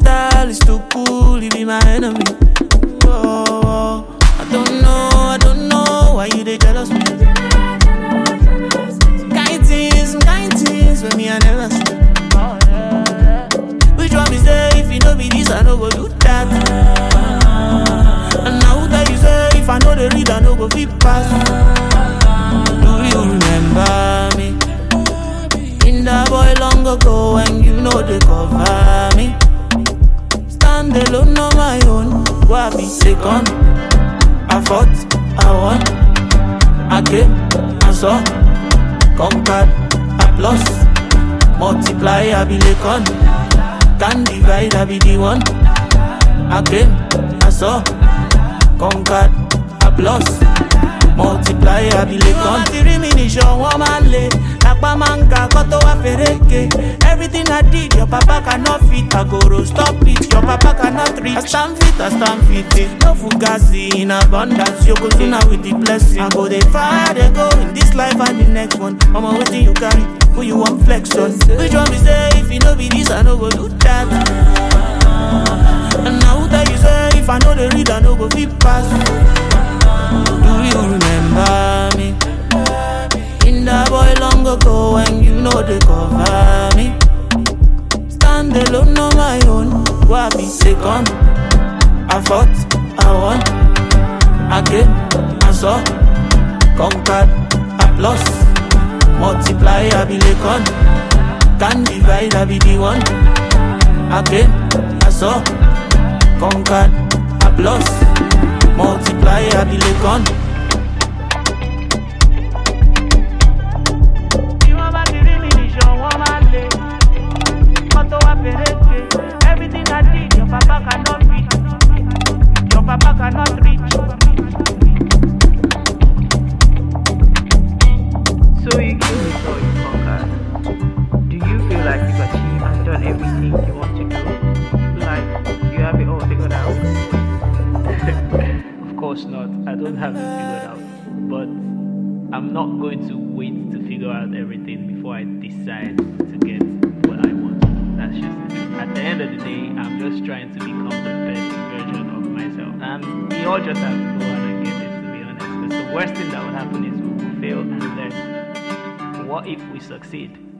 style is too cool, he be my enemy. Oh, I don't know why you they jealous me. Some kind things with me I never see. Which one is there if you know me this I no go do that. And now that you say if I know the read I no go fit pass. Do you remember me? In that boy long ago when you know they cover me. Stand alone on my own, go I be second. I fought, I won, I came, I saw, conquered, I plus, multiply, I be Lekon. Can divide, I be the one. I came, I saw, conquered, I plus, multiply, I be Lekon. Everything I did, your papa cannot fit. I go to stop it, your papa cannot reach. I stand fit, no fugazi in abundance. You go to now with the blessing. I go they far, they go in this life and the next one. I'm waiting you carry, who you want flex on. Which one is there if you know be this, I no go do that. And now that you say, if I know the read, I no go fit pass. Do you remember me? In that boy long ago when you know they cover me. Stand alone on my own, go I be second. I fought, I won, I came, I saw, conquered, I plus, multiply, I be Lekon. Can divide, I be the one. I came, I saw, conquered, I plus, multiply, I be Lekon. Everything I did, your papa cannot reach. Your papa cannot reach. So you give me so you conquered. Do you feel like you've achieved and done everything you want to do? Like you have it all figured out? Of course not. I don't have it figured out. But I'm not going to wait to figure out everything before I decide to get what I want. That's just it. At the end of the day, I'm just trying to become the best version of myself. And we all just have to go out and get it, to be honest. Because the worst thing that will happen is we will fail and learn. What if we succeed?